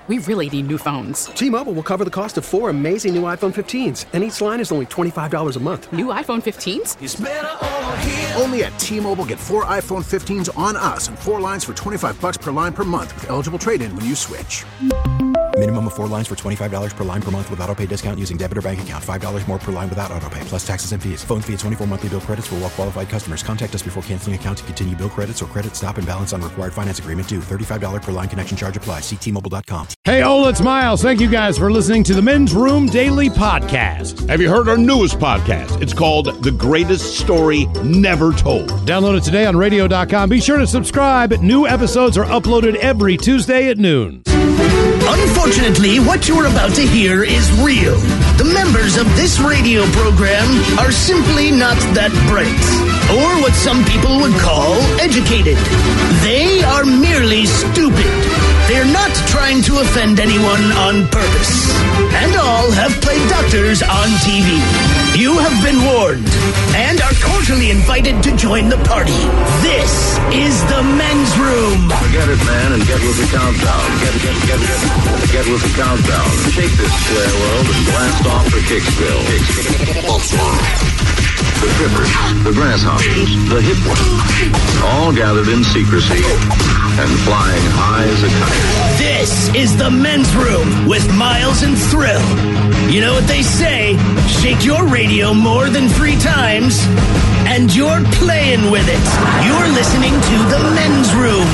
We really need new phones. T-Mobile will cover the cost of 4 amazing new iPhone 15s, and each line is only $25 a month. New iPhone 15s? It's better over here. Only at T-Mobile, get 4 iPhone 15s on us and 4 lines for $25 per line per month with eligible trade-in when you switch. Minimum of 4 lines for $25 per line per month with autopay discount using debit or bank account. $5 more per line without autopay, plus taxes and fees. Phone fee at 24 monthly bill credits for well-qualified customers. Contact us before canceling account to continue bill credits or credit stop and balance on required finance agreement due. $35 per line connection charge applies. See T-Mobile.com. Hey, Ola, it's Miles. Thank you guys for listening to the Men's Room Daily Podcast. Have you heard our newest podcast? It's called The Greatest Story Never Told. Download it today on radio.com. Be sure to subscribe. New episodes are uploaded every Tuesday at noon. Unfortunately, what you're about to hear is real. The members of this radio program are simply not that bright, or what some people would call educated. They are merely stupid. They're not trying to offend anyone on purpose. And all have played doctors on TV. You have been warned and are cordially invited to join the party. This is the Men's Room. Forget it, man, and get with the countdown. Get with the countdown. Shake this square world and blast off for Kicksville. The trippers, the grasshoppers, the hip ones, all gathered in secrecy and flying high as a kite. This is the Men's Room with Miles and Thrill. You know what they say, shake your radio more than 3 times, and you're playing with it. You're listening to the Men's Room.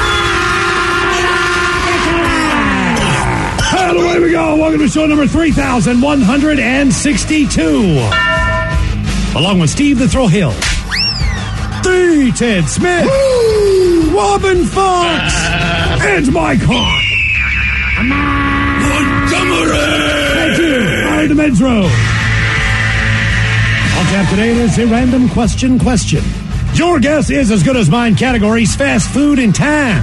And away we go. Welcome to show number 3162. Along with Steve the Thrill Hill, the Ted Smith, Robin Fox, and Mike Hawk. Thank you. All right, the Men's Room. On tap today is a random question. Your guess is as good as mine. Categories: fast food and time.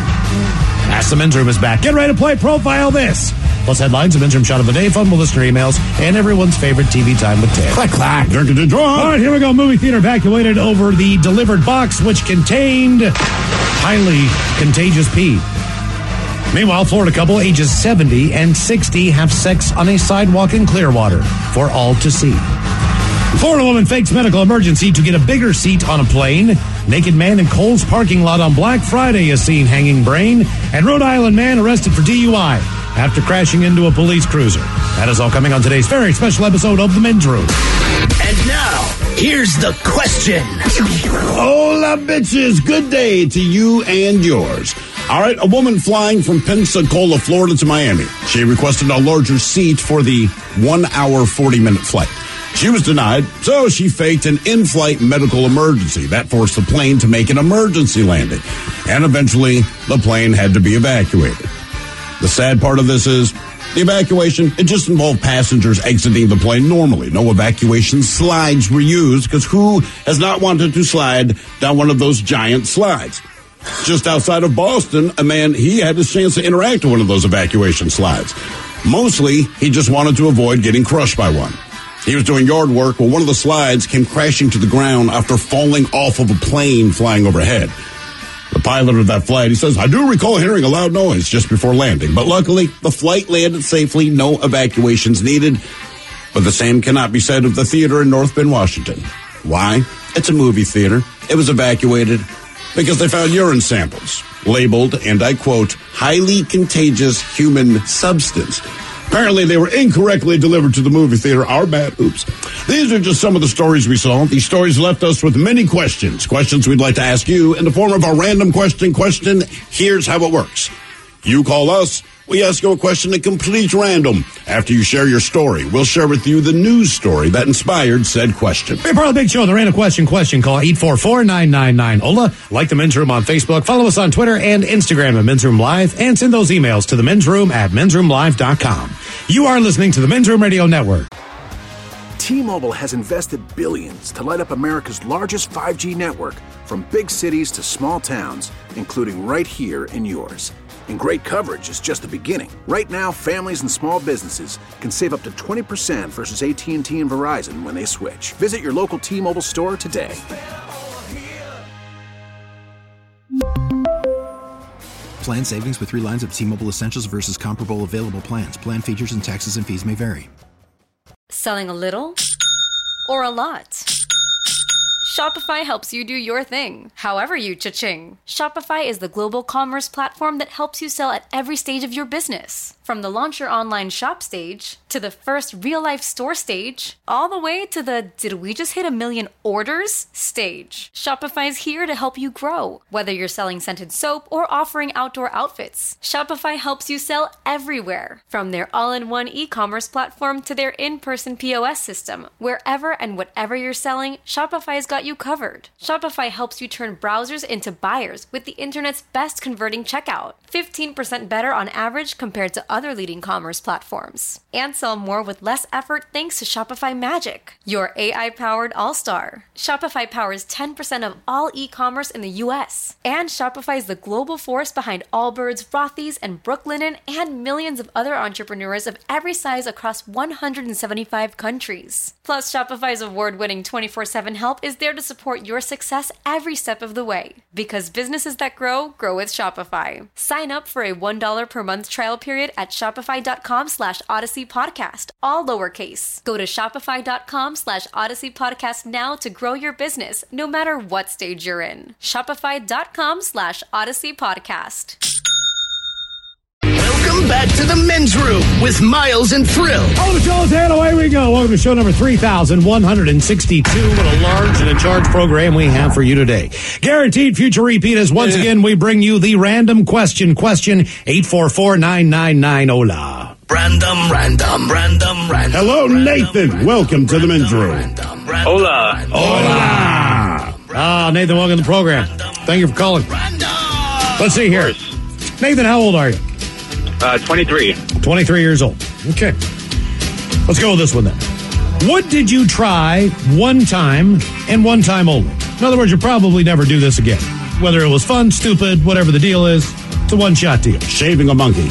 Ask the Men's Room is back. Get ready to play Profile This. Plus headlines, a Men's Room shot of the day, fun listener emails, and everyone's favorite TV time with Ted. Clack, clack. All right, here we go. Movie theater evacuated over the delivered box, which contained highly contagious pee. Meanwhile, Florida couple ages 70 and 60 have sex on a sidewalk in Clearwater for all to see. Florida woman fakes medical emergency to get a bigger seat on a plane. Naked man in Kohl's parking lot on Black Friday is seen hanging brain. And Rhode Island man arrested for DUI after crashing into a police cruiser. That is all coming on today's very special episode of The Men's Room. And now, here's the question. Hola, bitches. Good day to you and yours. All right, a woman flying from Pensacola, Florida to Miami. She requested a larger seat for the 1 hour, 40-minute flight. She was denied, so she faked an in-flight medical emergency. That forced the plane to make an emergency landing. And eventually, the plane had to be evacuated. The sad part of this is the evacuation, it just involved passengers exiting the plane normally. No evacuation slides were used because who has not wanted to slide down one of those giant slides? Just outside of Boston, a man, he had his chance to interact with one of those evacuation slides. Mostly, he just wanted to avoid getting crushed by one. He was doing yard work when one of the slides came crashing to the ground after falling off of a plane flying overhead. The pilot of that flight, he says, I do recall hearing a loud noise just before landing, but luckily the flight landed safely, no evacuations needed. But the same cannot be said of the theater in North Bend, Washington. Why? It's a movie theater. It was evacuated because they found urine samples labeled, and I quote, highly contagious human substance. Apparently, they were incorrectly delivered to the movie theater. Our bad. Oops. These are just some of the stories we saw. These stories left us with many questions. Questions we'd like to ask you in the form of our random question. Here's how it works. You call us. We ask you a question at complete random. After you share your story, we'll share with you the news story that inspired said question. Be part of the big show, the random question. Call 844-999-OLA. Like the Men's Room on Facebook. Follow us on Twitter and Instagram at Men's Room Live. And send those emails to the Men's Room at mensroomlive.com. You are listening to the Men's Room Radio Network. T-Mobile has invested billions to light up America's largest 5G network, from big cities to small towns, including right here in yours. And great coverage is just the beginning. Right now, families and small businesses can save up to 20% versus AT&T and Verizon when they switch. Visit your local T-Mobile store today. Plan savings with 3 lines of T-Mobile Essentials versus comparable available plans. Plan features and taxes and fees may vary. Selling a little or a lot? Shopify helps you do your thing, however you cha-ching. Shopify is the global commerce platform that helps you sell at every stage of your business. From the launch your online shop stage, to the first real-life store stage, all the way to the did we just hit 1 million orders stage. Shopify's here to help you grow. Whether you're selling scented soap or offering outdoor outfits, Shopify helps you sell everywhere. From their all-in-one e-commerce platform to their in-person POS system, wherever and whatever you're selling, Shopify's got you covered. Shopify helps you turn browsers into buyers with the internet's best converting checkout. 15% better on average compared to other leading commerce platforms. And sell more with less effort thanks to Shopify Magic, your AI-powered all-star. Shopify powers 10% of all e-commerce in the US. And Shopify is the global force behind Allbirds, Rothy's, and Brooklinen, and millions of other entrepreneurs of every size across 175 countries. Plus, Shopify's award-winning 24/7 help is there to support your success every step of the way. Because businesses that grow, grow with Shopify. Sign up for a $1 per month trial period at shopify.com/Odyssey Podcast, all lowercase. Go to shopify.com/Odyssey Podcast now to grow your business, no matter what stage you're in. Shopify.com/Odyssey Podcast. Welcome back to the men's room with Miles and Thrill. Oh, the show's and away we go. Welcome to show number 3,162. What a large and in charge program we have for you today. Guaranteed future repeat as once again we bring you the random question. Question 844-999-HOLA. Random. Hello, Nathan. Welcome to the men's room. Hola. Ah, Nathan, welcome to the program. Thank you for calling. Let's see here. Nathan, how old are you? 23. 23 years old. Okay. Let's go with this one then. What did you try one time and one time only? In other words, you'll probably never do this again. Whether it was fun, stupid, whatever the deal is, it's a one-shot deal. Shaving a monkey.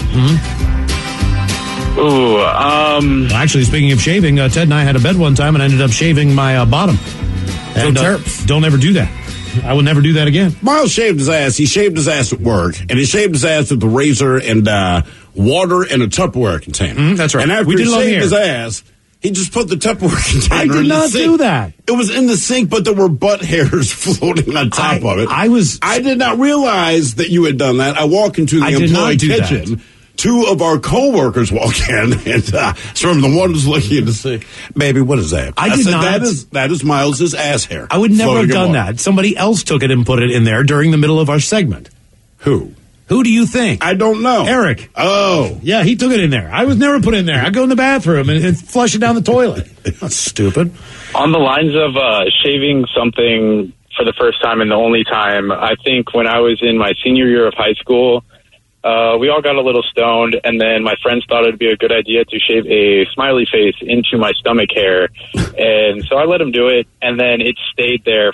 Ooh, Actually, speaking of shaving, Ted and I had a bet one time and I ended up shaving my bottom. And don't ever do that. I will never do that again. Miles shaved his ass. He shaved his ass at work, and he shaved his ass with a razor and water in a Tupperware container. That's right. And after we he did shaved his ass, he just put the Tupperware container in the sink. I did not do that. It was in the sink, but there were butt hairs floating on top of it. I did not realize that you had done that. I walk into the employee kitchen. Two of our co-workers walk in, and from the one was looking to say, "Baby, what is that?" I said, not. That is Miles's ass hair. I would never have done that. Somebody else took it and put it in there during the middle of our segment. Who? Who do you think? I don't know. Eric. Oh. Yeah, he took it in there. I was never put in there. I go in the bathroom and flush it down the toilet. That's stupid. On the lines of shaving something for the first time and the only time, I think when I was in my senior year of high school, we all got a little stoned, and then my friends thought it would be a good idea to shave a smiley face into my stomach hair. And so I let them do it, and then it stayed there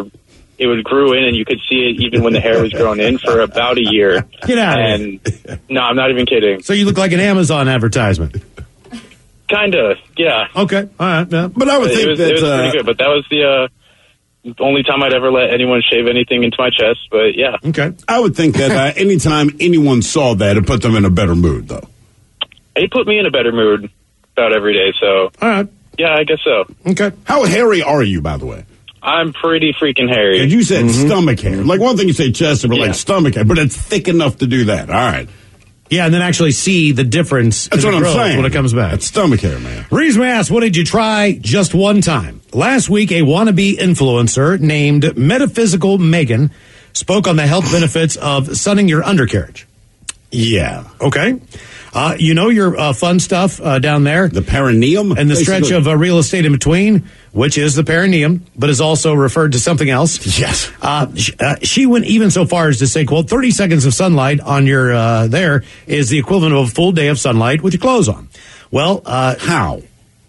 it grew in, and you could see it even when the hair was grown in for about a year. Get out of here. No, I'm not even kidding. So you look like an Amazon advertisement. Kind of, yeah. Okay, all right. Yeah. But I would think it was pretty good, but that was the only time I'd ever let anyone shave anything into my chest, but yeah. Okay. I would think that anytime anyone saw that, it put them in a better mood, though. It put me in a better mood about every day, so. All right. Yeah, I guess so. Okay. How hairy are you, by the way? I'm pretty freaking hairy. And you said stomach hair. Like, one thing you say chest, but like stomach hair, but it's thick enough to do that. All right. Yeah, and then actually see the difference. That's what I'm saying. When it comes back. It's stomach hair, man. Reason we asked, what did you try just one time? Last week, a wannabe influencer named Metaphysical Megan spoke on the health benefits of sunning your undercarriage. Yeah. Okay. You know your fun stuff down there. The perineum? And the stretch of real estate in between, which is the perineum, but is also referred to something else. Yes. She went even so far as to say, quote, 30 seconds of sunlight on your there is the equivalent of a full day of sunlight with your clothes on. Well, how?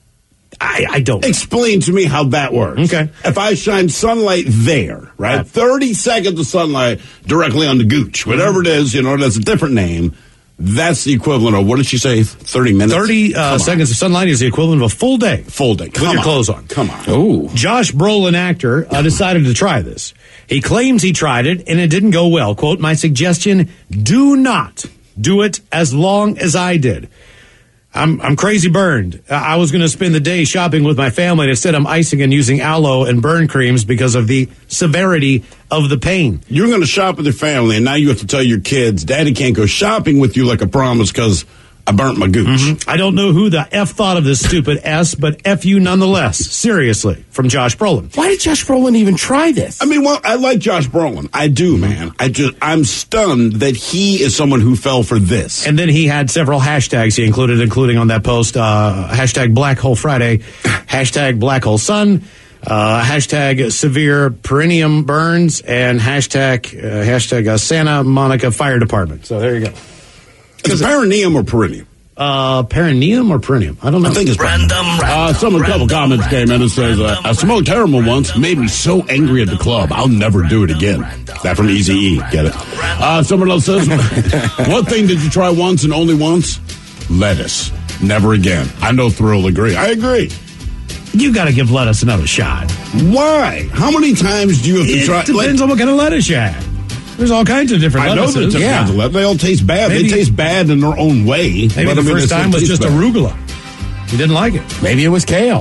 I don't know. Explain to me how that works. Okay. If I shine sunlight there, right? 30 seconds of sunlight directly on the gooch, whatever it is, that's a different name. That's the equivalent of, what did she say, 30 minutes? 30 seconds of sunlight is the equivalent of a full day. Full day. With your clothes on. Come on. Ooh. Josh Brolin, actor, decided to try this. He claims he tried it, and it didn't go well. Quote, my suggestion, do not do it as long as I did. I'm crazy burned. I was going to spend the day shopping with my family, and instead I'm icing and using aloe and burn creams because of the severity of the pain. You're going to shop with your family, and now you have to tell your kids, Daddy can't go shopping with you like I promised because I burnt my gooch. Mm-hmm. I don't know who the F thought of this stupid S, but F you nonetheless. Seriously, from Josh Brolin. Why did Josh Brolin even try this? I mean, well, I like Josh Brolin. I do, man. I'm stunned that he is someone who fell for this. And then he had several hashtags he including on that post, hashtag Black Hole Friday, hashtag Black Hole Sun, hashtag severe perineum burns, and hashtag Santa Monica Fire Department. So there you go. Is it perineum or perineum? Perineum or perineum? I don't know. I think it's random. A couple comments came in and says, I smoked heroin once, made me so angry at the club, I'll never do it again. That from Eazy-E, get it? Someone else says, what thing did you try once and only once? Lettuce. Never again. I know Thrill will agree. I agree. You got to give lettuce another shot. Why? How many times do you have to try? It depends on what kind of lettuce you have. There's all kinds of different lettuces. I know there's different kinds of lettuce. They all taste bad. They taste bad in their own way. Maybe the first time was just arugula. You didn't like it. Maybe it was kale.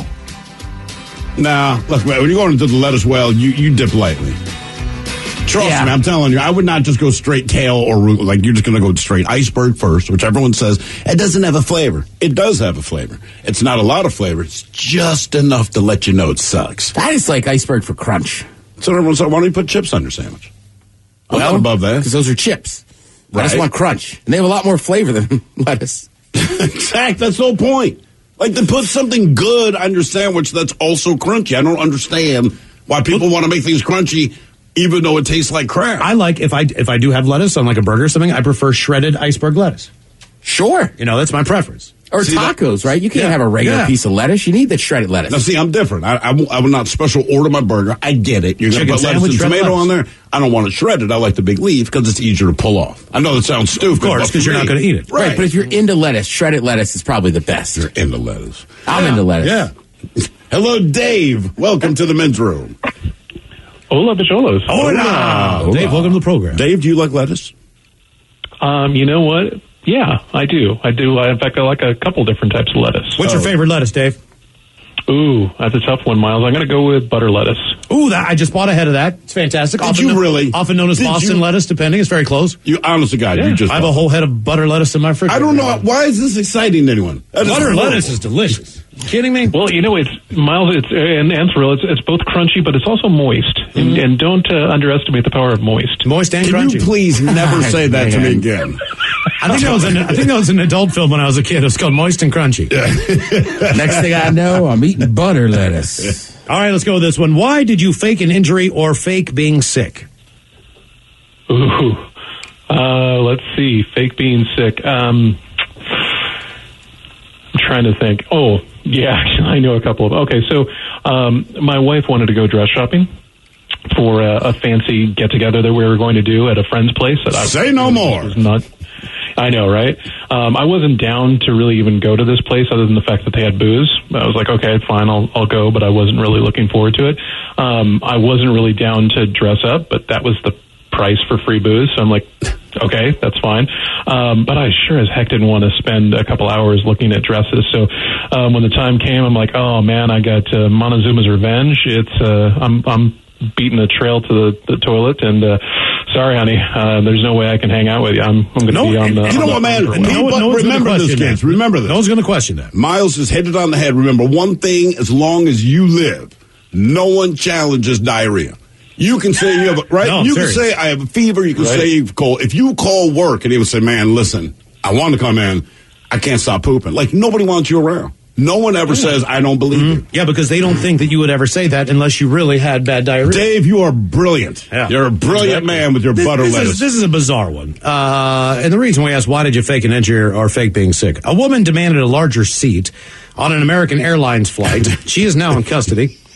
Nah, look, when you go into the lettuce well, you dip lightly. Trust me, I'm telling you, I would not just go straight kale or arugula. Like, you're just going to go straight iceberg first, which everyone says, it doesn't have a flavor. It does have a flavor. It's not a lot of flavor. It's just enough to let you know it sucks. That is like iceberg for crunch. So everyone said, why don't you put chips on your sandwich? I'm not above that. Because those are chips. Right. I just want crunch. And they have a lot more flavor than lettuce. Exactly. That's the whole point. Like, to put something good on your sandwich that's also crunchy. I don't understand why people want to make things crunchy even though it tastes like crap. I like, if I do have lettuce on like a burger or something, I prefer shredded iceberg lettuce. Sure. You know, that's my preference. Or tacos, right? You can't have a regular piece of lettuce. You need that shredded lettuce. Now, see, I'm different. I will not special order my burger. I get it. You're going to put lettuce and tomato on there. I don't want it shredded. I like the big leaf because it's easier to pull off. I know that sounds stupid. Of course, because you're not going to eat it. Right, but if you're into lettuce, shredded lettuce is probably the best. You're into lettuce. I'm into lettuce. Yeah. Hello, Dave. Welcome to the men's room. Hola, bicholos. Hola. Dave, welcome to the program. Dave, do you like lettuce? You know what? Yeah, I do. In fact, I like a couple different types of lettuce. What's your favorite lettuce, Dave? Ooh, that's a tough one, Miles. I'm going to go with butter lettuce. Ooh, I just bought ahead of that. It's fantastic. Often known as Boston lettuce, depending. It's very close. You, honest to God, you just... I have a whole head of butter lettuce in my refrigerator. I don't know. Why is this exciting to anyone? Butter lettuce is delicious. You kidding me? Well, you know, it's Miles. And Thrill. It's both crunchy, but it's also moist. Mm-hmm. And don't underestimate the power of moist. Moist and crunchy. Can you please never say that to me again? I think that was an adult film when I was a kid. It was called Moist and Crunchy. Next thing I know, I'm eating butter lettuce. All right, let's go with this one. Why did you fake an injury or fake being sick? Ooh, let's see. Fake being sick. I'm trying to think. Oh, yeah, I know a couple of. Okay, so my wife wanted to go dress shopping for a fancy get-together that we were going to do at a friend's place. Say no more. I know, right? I wasn't down to really even go to this place other than the fact that they had booze. I was like, okay, fine, I'll go, but I wasn't really looking forward to it. I wasn't really down to dress up, but that was the price for free booze. So I'm like, okay, that's fine. But I sure as heck didn't want to spend a couple hours looking at dresses. So when the time came, I'm like, oh man, I got Montezuma's Revenge. I'm beating a trail to the toilet, and sorry, honey, there's no way I can hang out with you. I'm going to be on the... You know what, man? Remember this, kids. Remember this. No one's going to question that. Miles has hit it on the head. Remember one thing, as long as you live, no one challenges diarrhea. You can say you have, right? No, you can say, I have a fever. You can say you have a cold. If you call work and he would say, man, listen, I want to come in. I can't stop pooping. Like, nobody wants you around. No one ever says, I don't believe you. Yeah, because they don't think that you would ever say that unless you really had bad diarrhea. Dave, you are brilliant. Yeah. You're a brilliant man with your butter lettuce. This is a bizarre one. And the reason we asked, why did you fake an injury or fake being sick? A woman demanded a larger seat on an American Airlines flight. She is now in custody.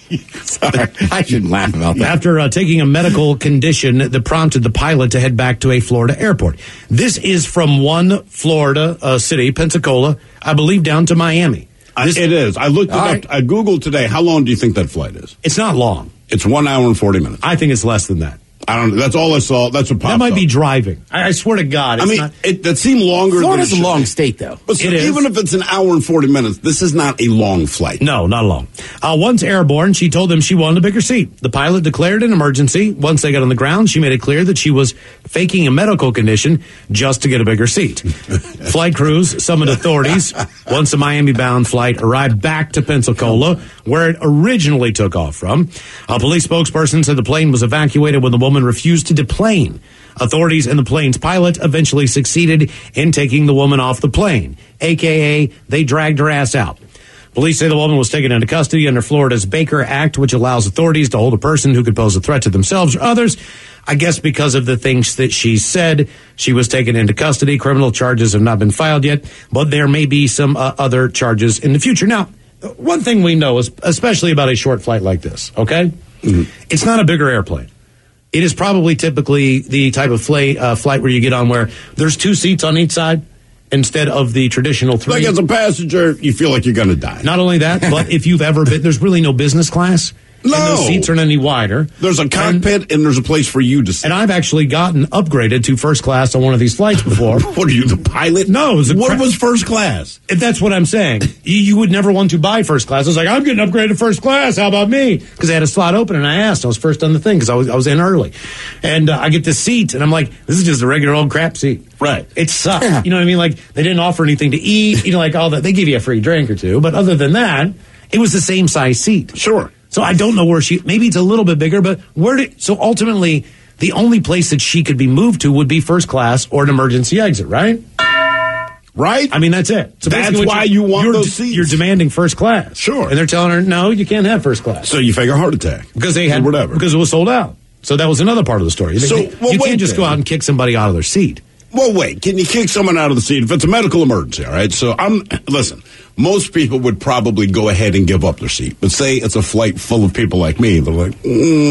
Sorry, I shouldn't laugh about that. After taking a medical condition that prompted the pilot to head back to a Florida airport. This is from one Florida city, Pensacola, I believe, down to Miami. It is. I looked it up. Right. I Googled today. How long do you think that flight is? It's not long. It's 1 hour and 40 minutes. I think it's less than that. I don't know. That's all I saw. That's what popped That might up. be driving. I swear to God. It's not. That seemed longer. Florida's than a long state, though. But so It is. even if it's an hour and 40 minutes, this is not a long flight. No, not long. Once airborne, she told them she wanted a bigger seat. The pilot declared an emergency. Once they got on the ground, she made it clear that she was faking a medical condition just to get a bigger seat. Flight crews summoned authorities once the Miami-bound flight arrived back to Pensacola, where it originally took off from. A police spokesperson said the plane was evacuated when the woman refused to deplane. Authorities and the plane's pilot eventually succeeded in taking the woman off the plane, a.k.a. they dragged her ass out. Police say the woman was taken into custody under Florida's Baker Act, which allows authorities to hold a person who could pose a threat to themselves or others. I guess because of the things that she said, she was taken into custody. Criminal charges have not been filed yet, but there may be some other charges in the future. Now, one thing we know is, especially about a short flight like this, okay? Mm-hmm. It's not a bigger airplane. It is probably typically the type of flight where you get on where there's 2 seats on each side instead of the traditional 3. Like as a passenger, you feel like you're going to die. Not only that, but if you've ever been, there's really no business class. No. And those seats aren't any wider. There's a cockpit and there's a place for you to sit. And I've actually gotten upgraded to first class on one of these flights before. What are you, the pilot? No. What was first class? That's what I'm saying. You would never want to buy first class. I was like, I'm getting upgraded to first class. How about me? Because they had a slot open and I asked. I was first on the thing because I was in early. And I get this seat and I'm like, this is just a regular old crap seat. Right. It sucked. Yeah. You know what I mean? Like they didn't offer anything to eat. You know, like all that. They give you a free drink or two. But other than that, it was the same size seat. Sure. So I don't know where maybe it's a little bit bigger, but so ultimately the only place that she could be moved to would be first class or an emergency exit, right? Right? I mean, that's it. So that's why you want those seats. You're demanding first class. Sure. And they're telling her, no, you can't have first class. So you fake a heart attack. Because they had, whatever. Because it was sold out. So that was another part of the story. You can't just go out and kick somebody out of their seat. Well, wait, can you kick someone out of the seat if it's a medical emergency, all right? So listen, most people would probably go ahead and give up their seat. But say it's a flight full of people like me. They're like,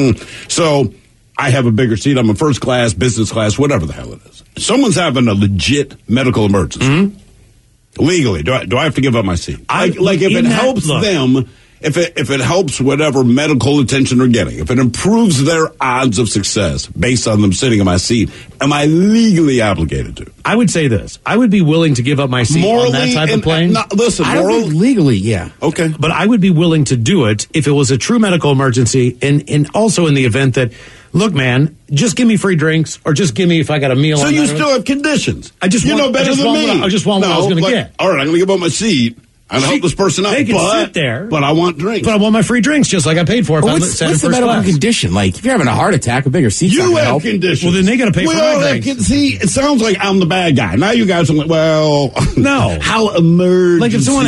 So I have a bigger seat. I'm in first class, business class, whatever the hell it is. Someone's having a legit medical emergency. Mm-hmm. Legally, do I have to give up my seat? If it helps them... If it helps whatever medical attention they're getting, if it improves their odds of success based on them sitting in my seat, am I legally obligated to? I would say this. I would be willing to give up my seat on that type of plane. Legally, yeah. Okay. But I would be willing to do it if it was a true medical emergency and also in the event that, look, man, just give me free drinks or just give me if I got a meal. So you still have conditions. I just want what I was going to get. All right, I'm going to give up my seat. I help this person out. They can sit there. But I want drinks. But I want my free drinks just like I paid for. What's the medical condition? Like, if you're having a heart attack, a bigger seat's not going to help. Conditions. Well, then they got to pay for my drinks. See, it sounds like I'm the bad guy. Now you guys are like, well, no. How emergency? Like if someone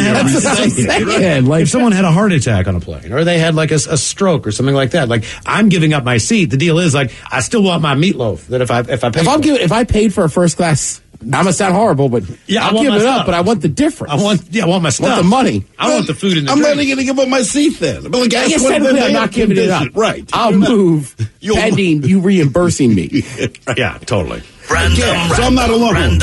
had if someone had a heart attack on a plane or they had like a stroke or something like that, like I'm giving up my seat. The deal is like I still want my meatloaf that if I paid for a first class. I'm gonna sound horrible, but yeah, I'll give it up. But I want the difference. I want my stuff. I want the money. I want the food and the I'm drink. not going to give up my seat then. But like, I guess technically I'm not giving it up. Right. I'll move pending you reimbursing me. Yeah, totally. So I'm not alone.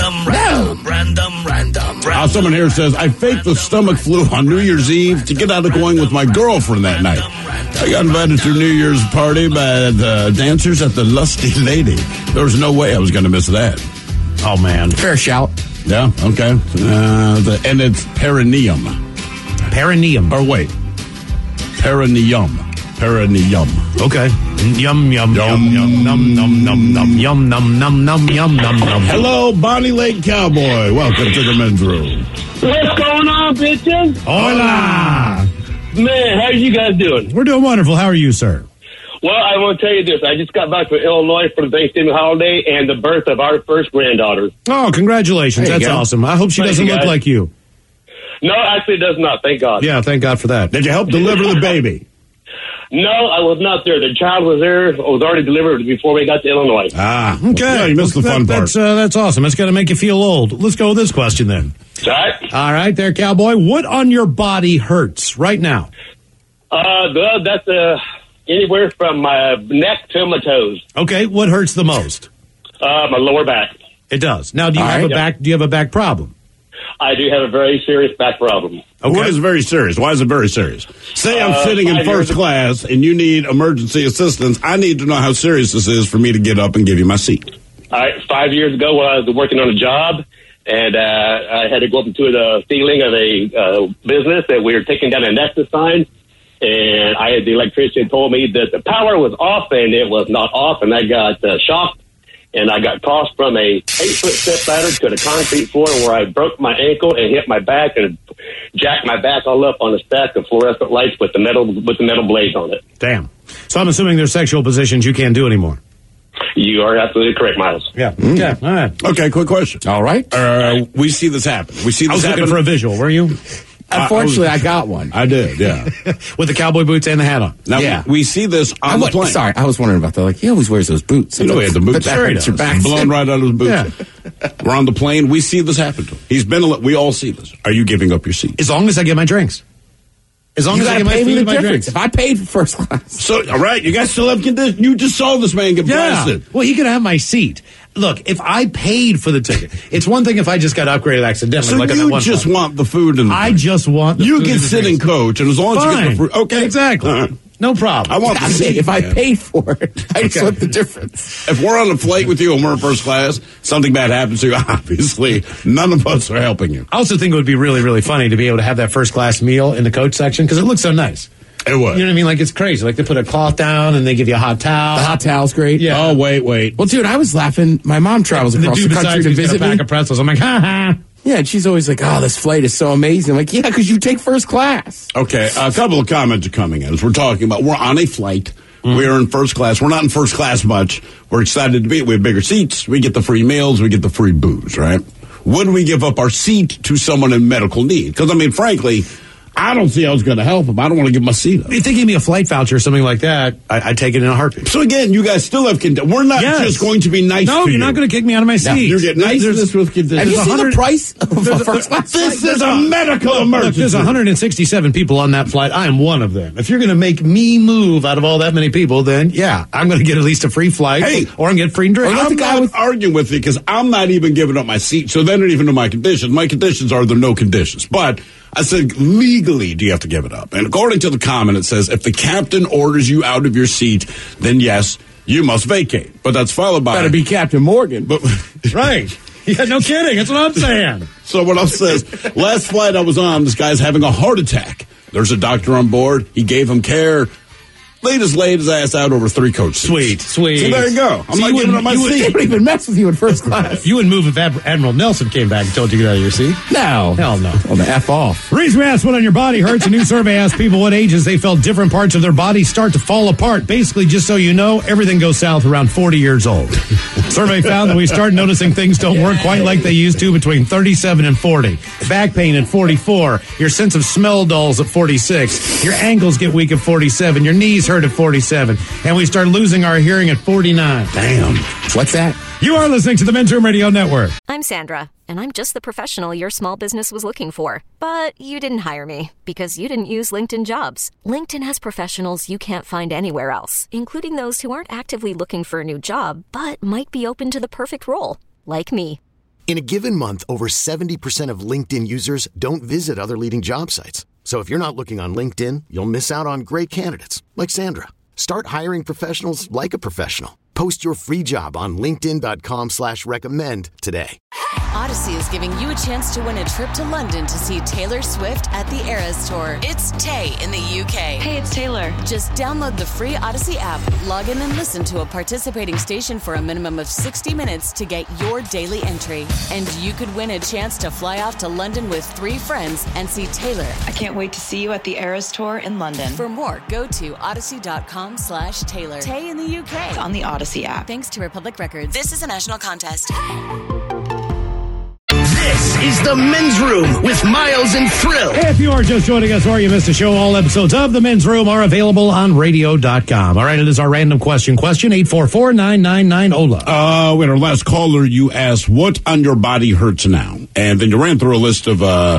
Random. Someone here says, I faked the stomach flu on New Year's Eve to get out of going with my girlfriend that night. I got invited to a New Year's party by the dancers at the Lusty Lady. There was no way I was going to miss that. Oh, man. Fair shout. Yeah, okay. And it's perineum. Perineum. Or wait. Perineum. Okay. Yum, yum, yum, yum, num, num, num, num, yum, num, num, num, yum, num, num. Hello, Bonnie Lake Cowboy. Welcome to the men's room. What's going on, bitches? Hola. Man, how you guys doing? We're doing wonderful. How are you, sir? Well, I want to tell you this. I just got back from Illinois for the Thanksgiving holiday and the birth of our first granddaughter. Oh, congratulations. That's awesome. I hope she doesn't look like you. No, actually it does not. Thank God. Yeah, thank God for that. Did you help deliver the baby? No, I was not there. The child was there. It was already delivered before we got to Illinois. Ah, okay. Yeah, you missed the fun part. That's awesome. It's going to make you feel old. Let's go with this question then. All right. All right there, cowboy. What on your body hurts right now? That's anywhere from my neck to my toes. Okay, what hurts the most? My lower back. It does. Now, do you have a back problem? I do have a very serious back problem. Okay. What is very serious? Why is it very serious? Say I'm sitting in first class and you need emergency assistance. I need to know how serious this is for me to get up and give you my seat. All right, 5 years ago when I was working on a job, and I had to go up into the ceiling of a business that we were taking down a Nexus sign, and the electrician told me that the power was off, and it was not off, and I got shocked. And I got tossed from a 8-foot step ladder to the concrete floor where I broke my ankle and hit my back and jacked my back all up on a stack of fluorescent lights with the metal blades on it. Damn. So I'm assuming there's sexual positions you can't do anymore. You are absolutely correct, Miles. Yeah. Okay. All right. Okay, quick question. All right. We see this happen. I was looking for a visual. Were you? Unfortunately, I got one. I did, yeah. With the cowboy boots and the hat on. Now, we see this on the plane. Sorry, I was wondering about that. Like, he always wears those boots. You know he had the boots. But that hurts your back. Blown right out of his boots. Yeah. We're on the plane. We see this happen to him. We all see this. Are you giving up your seat? As long as I get my drinks. As long as I get my food and my drinks. If I paid for first class. So, all right, you guys still have conditions. You just saw this man get blasted. Well, he could have my seat. Look, if I paid for the ticket, it's one thing if I just got upgraded accidentally. So like you just want the food and the I just want the you food get and the sitting drinks. coach, and as long as you get the food, okay, exactly, no problem. I want the seat. If I paid for it, I split the difference. If we're on a flight with you and we're in first class, something bad happens to you. Obviously, none of us are helping you. I also think it would be really, really funny to be able to have that first class meal in the coach section because it looks so nice. It would. You know what I mean? Like, it's crazy. Like, they put a cloth down and they give you a hot towel. The hot towel's great. Yeah. Oh, wait. Well, dude, I was laughing. My mom travels across the country to visit me. A pack of pretzels. I'm like, ha ha. Yeah, and she's always like, oh, this flight is so amazing. I'm like, yeah, because you take first class. Okay, a couple of comments are coming in as we're talking about. We're on a flight. We're in first class. We're not in first class much. We're excited to be. We have bigger seats. We get the free meals. We get the free booze, right? Would we give up our seat to someone in medical need? Because, I mean, frankly, I don't see how it's going to help him. I don't want to give my seat up. If they gave me a flight voucher or something like that, I'd take it in a heartbeat. So again, you guys still have we're not just going to be nice to you. No, you're not going to kick me out of my seat. No, you're getting niceness with conditions. Have you seen the price of a first class flight? This is a medical emergency. There's 167 people on that flight. I am one of them. If you're going to make me move out of all that many people, then yeah, I'm going to get at least a free flight or I'm going to get free drink. I'm not arguing with you because I'm not even giving up my seat, so they don't even know my conditions. My conditions are there are no conditions. But I said, legally, do you have to give it up? And according to the comment, it says, if the captain orders you out of your seat, then yes, you must vacate. But that's followed by... Better be Captain Morgan. But right. Yeah, no kidding. That's what I'm saying. So what else says, last flight I was on, this guy's having a heart attack. There's a doctor on board. He gave him care. Laid his ass out over 3 coaches. Sweet. So there you go. I'm not giving up my seat. They wouldn't even mess with you in first class. You wouldn't move if Admiral Nelson came back and told you to get out of your seat? No. Hell no. Well, the F off. The reason we asked what on your body hurts, a new survey asked people what ages they felt different parts of their body start to fall apart. Basically, just so you know, everything goes south around 40 years old. Survey found that we start noticing things don't work quite like they used to between 37 and 40. Back pain at 44. Your sense of smell dulls at 46. Your ankles get weak at 47. Your knees hurt at 47. And we start losing our hearing at 49. Damn. What's that? You are listening to the Men's Room Radio Network. I'm Sandra, and I'm just the professional your small business was looking for. But you didn't hire me because you didn't use LinkedIn Jobs. LinkedIn has professionals you can't find anywhere else, including those who aren't actively looking for a new job, but might be open to the perfect role, like me. In a given month, over 70% of LinkedIn users don't visit other leading job sites. So if you're not looking on LinkedIn, you'll miss out on great candidates like Sandra. Start hiring professionals like a professional. Post your free job on linkedin.com/recommend today. Odyssey is giving you a chance to win a trip to London to see Taylor Swift at the Eras Tour. It's Tay in the UK. Hey, it's Taylor. Just download the free Odyssey app, log in and listen to a participating station for a minimum of 60 minutes to get your daily entry. And you could win a chance to fly off to London with 3 friends and see Taylor. I can't wait to see you at the Eras Tour in London. For more, go to odyssey.com/Taylor. Tay in the UK. It's on the Odyssey app. Thanks to Republic Records. This is a national contest. This is the Men's Room with Miles and Thrill. Hey, if you are just joining us or you missed a show, all episodes of the Men's Room are available on radio.com. All right, it is our random question. Question 844-999-OLA. With our last caller, you asked, what on your body hurts now? And then you ran through a list of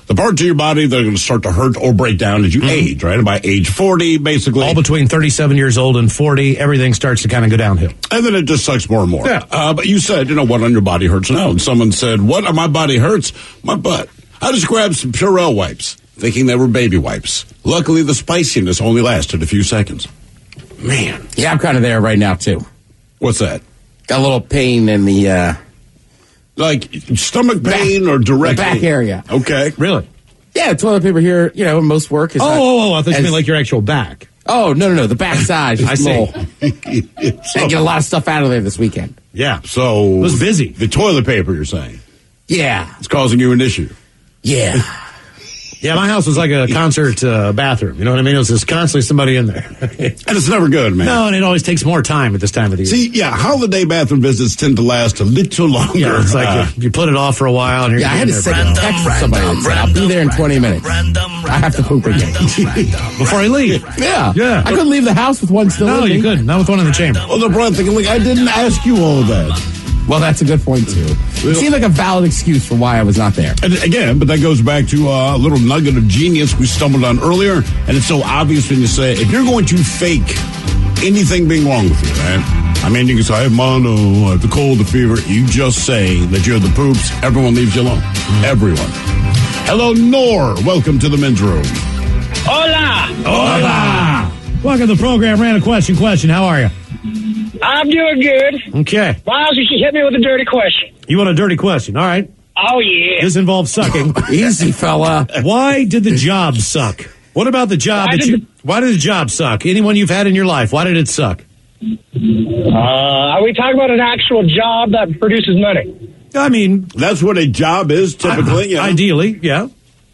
the parts of your body that are going to start to hurt or break down as you age, right? And by age 40, basically. All between 37 years old and 40, everything starts to kind of go downhill. And then it just sucks more and more. Yeah. But you said, what on your body hurts now? And someone said, what on my body hurts? My butt. I just grabbed some Purell wipes, thinking they were baby wipes. Luckily, the spiciness only lasted a few seconds. Man. Yeah, I'm kind of there right now, too. What's that? Got a little pain in the... like stomach pain or directly? The back area. Okay. Really? Yeah, toilet paper here, most work is... I thought you meant like your actual back. Oh, no, the back side. I see. I get a lot of stuff out of there this weekend. Yeah, so... It was busy. The toilet paper, you're saying? Yeah. It's causing you an issue? Yeah. Yeah, my house was like a concert bathroom. You know what I mean? It was just constantly somebody in there. And it's never good, man. No, and it always takes more time at this time of the year. See, yeah, holiday bathroom visits tend to last a little longer. Yeah, it's like you put it off for a while. And I had to send a text to somebody and say, I'll be there in 20 minutes. I have to poop again. Before I leave. Yeah. Yeah. I couldn't leave the house with one still No, in me. you couldn't. Not with one in the chamber. Well, they're probably thinking, I didn't ask you all of that. Well, that's a good point, too. It seemed like a valid excuse for why I was not there. And again, but that goes back to a little nugget of genius we stumbled on earlier, and it's so obvious when you say, if you're going to fake anything being wrong with you, right? I mean, you can say, I have mono, I have the cold, the fever. You just say that you have the poops. Everyone leaves you alone. Everyone. Hello, Nor. Welcome to the men's room. Hola. Hola. Welcome to the program. Random question. How are you? I'm doing good. Okay. Miles, you should hit me with a dirty question. You want a dirty question? All right. Oh, yeah. This involves sucking. Easy, fella. Why did the job suck? What about the job why did the job suck? Anyone you've had in your life, why did it suck? Are we talking about an actual job that produces money? I mean, that's what a job is typically. Ideally, yeah.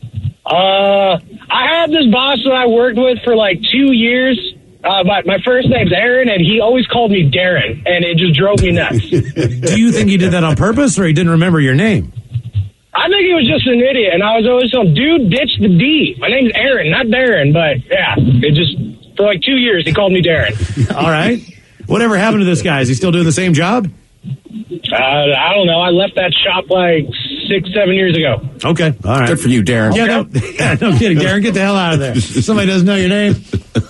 I had this boss that I worked with for like 2 years. My first name's Aaron, and he always called me Darren, and it just drove me nuts. Do you think he did that on purpose, or he didn't remember your name? I think he was just an idiot, and I was always telling him, dude, ditch the D. My name's Aaron, not Darren, but yeah, it just, for like 2 years, he called me Darren. All right. Whatever happened to this guy? Is he still doing the same job? I don't know. I left that shop like 6-7 years ago. Okay. All right. Good for you, Darren. Yeah, no kidding. Darren, get the hell out of there. Somebody doesn't know your name.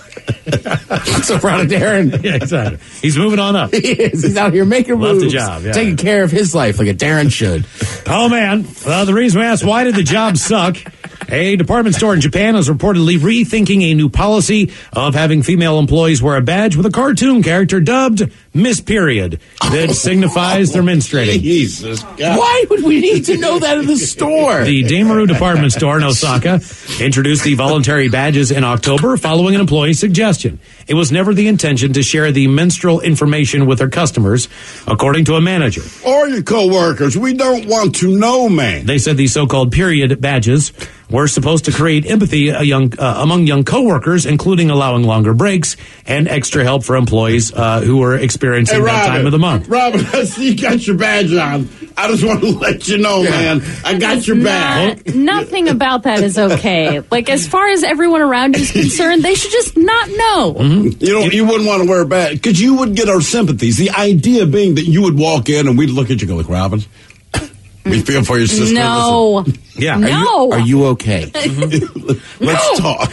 I'm so proud of Darren. Yeah, exactly. He's moving on up. He is. He's out here making moves. Left the job, yeah. Taking care of his life like a Darren should. Oh, man. The reason we asked, why did the job suck? A department store in Japan is reportedly rethinking a new policy of having female employees wear a badge with a cartoon character dubbed Miss Period that signifies they're menstruating. Jesus God. Why would we need to know that in the store? The Demaru department store in Osaka introduced the voluntary badges in October following an employee's suggestion. It was never the intention to share the menstrual information with their customers, according to a manager. Or your co-workers. We don't want to know, man. They said these so-called period badges were supposed to create empathy among young coworkers, including allowing longer breaks and extra help for employees who were experiencing that time of the month. Robin, I see you got your badge on. I just want to let you know, man. I got your badge. Nothing about that is okay. Like, as far as everyone around you is concerned, they should just not know. Mm-hmm. You wouldn't want to wear a badge because you would get our sympathies. The idea being that you would walk in and we'd look at you and go, like, Robin, we feel for your sister. No. Listen. Yeah. No. Are you okay? Let's talk.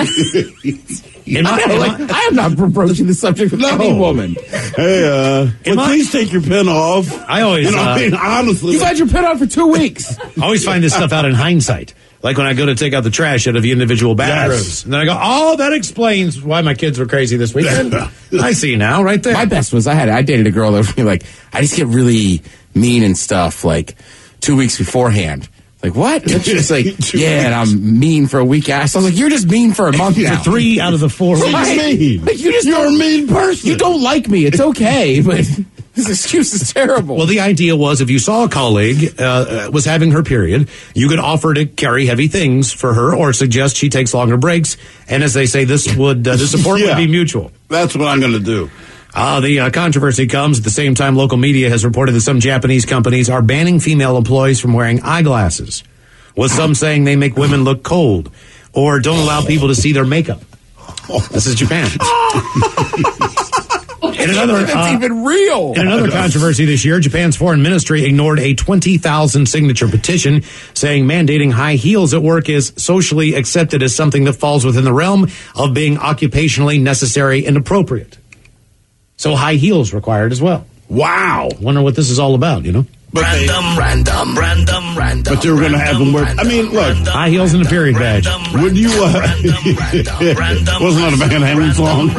I am not approaching the subject with any woman. Hey, please take your pin off. I always, honestly. You've had your pin on for 2 weeks. I always find this stuff out in hindsight. Like when I go to take out the trash out of the individual bathrooms. Yes. And then I go, oh, that explains why my kids were crazy this weekend. I see now, right there. My best was I dated a girl that would be like, I just get really mean and stuff, like 2 weeks beforehand. Like, what? And she's like, yeah, and I'm mean for a week. I was like, you're just mean for a month now. 3 out of the 4 weeks. Mean. Like, you're a mean person. You don't like me. It's okay, but this excuse is terrible. Well, the idea was if you saw a colleague was having her period, you could offer to carry heavy things for her or suggest she takes longer breaks. And as they say, this support would be mutual. That's what I'm going to do. The controversy comes at the same time local media has reported that some Japanese companies are banning female employees from wearing eyeglasses, with some saying they make women look cold or don't allow people to see their makeup. This is Japan. In another, that's even real. In another controversy this year, Japan's foreign ministry ignored a 20,000 signature petition saying mandating high heels at work is socially accepted as something that falls within the realm of being occupationally necessary and appropriate. So high heels required as well. Wow. Wonder what this is all about, you know? But Random. But they were going to have them wear. I mean, look. High heels and a period badge. Would you? Wasn't that a Van Halen song?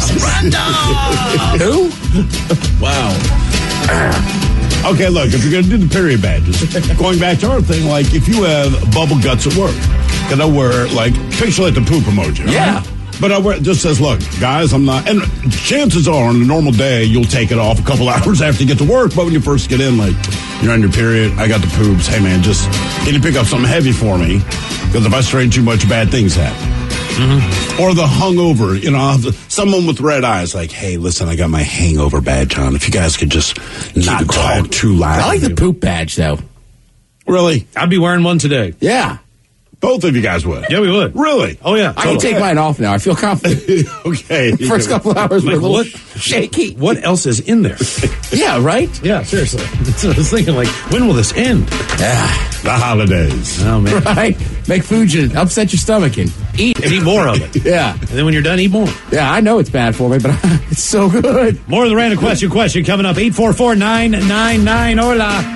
Who? Wow. Okay, look. If you're going to do the period badges, going back to our thing, like if you have bubble guts at work, can I wear like picture like the poop emoji? Yeah. Right? But I wear, it just says, look, guys, I'm not, and chances are on a normal day, you'll take it off a couple hours after you get to work. But when you first get in, like, you're on your period, I got the poops. Hey, man, just, can you pick up something heavy for me? Because if I strain too much, bad things happen. Mm-hmm. Or the hungover, you know, someone with red eyes, like, hey, listen, I got my hangover badge on. If you guys could just not talk too loud. I like the poop badge, though. Really? I'd be wearing one today. Yeah. Both of you guys would? Yeah, we would. Really? Oh, yeah. I can take mine off now. I feel confident. Okay. First couple hours were a little shaky. What else is in there? Yeah, right? Yeah, seriously. So I was thinking, like, when will this end? Yeah. The holidays. Oh, man. Right? Make food you upset your stomach and eat more of it. Yeah. And then when you're done, eat more. Yeah, I know it's bad for me, but it's so good. More of the random question coming up. 844-999. Hola.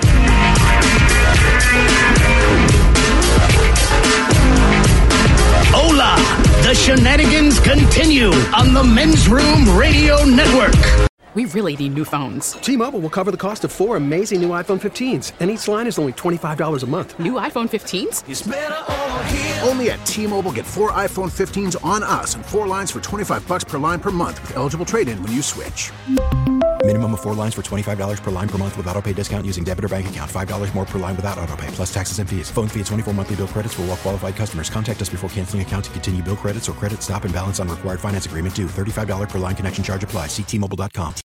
The shenanigans continue on the Men's Room Radio Network. We really need new phones. T-Mobile will cover the cost of 4 amazing new iPhone 15s, and each line is only $25 a month. New iPhone 15s? It's better over here. Only at T-Mobile, get 4 iPhone 15s on us and 4 lines for $25 per line per month with eligible trade-in when you switch. Minimum of 4 lines for $25 per line per month with autopay discount using debit or bank account. $5 more per line without autopay, plus taxes and fees. Phone fee at 24 monthly bill credits for well-qualified customers. Contact us before canceling account to continue bill credits or credit stop and balance on required finance agreement due. $35 per line connection charge applies. See T-Mobile.com.